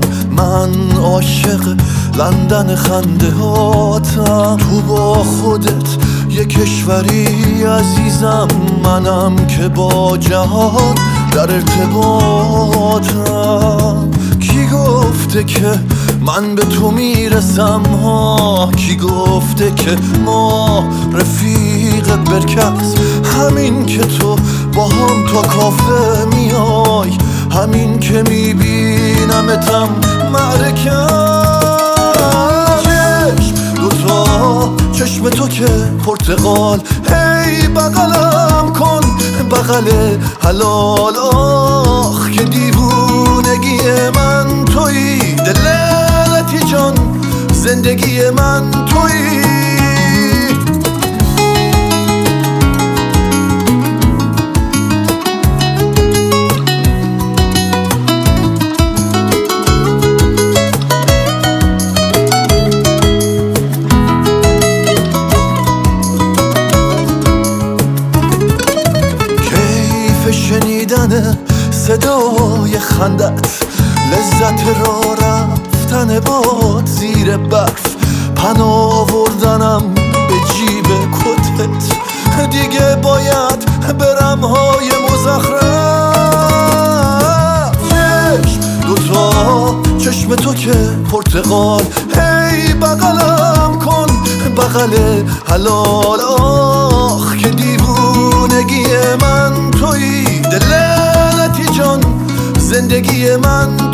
من عاشق لندن خنده هاتم. تو با خودت یه کشوری عزیزم، منم که با جهان در ارتباطم. کی گفته که من به تو میرسم ها؟ کی گفته که ما رفیق برکس؟ همین که تو با هم تا کافه میای، همین که میبینمتم معرکم. دوتا چشم تو که پرتقال، هی بغلم کن بغل حلال. آخ که دیوونگی من تویی، دلتی جان زندگی من تویی. شنیدن صدای خندت، لذت را رفتن باد زیر برف، پناه آوردنم به جیب کتت. دیگه باید برم های مزخرف. دوتا چشم تو که پرتقال، هی بغلم کن بغل حلال. آخ که دیوونگی من تویی، دلتی جان زندگی من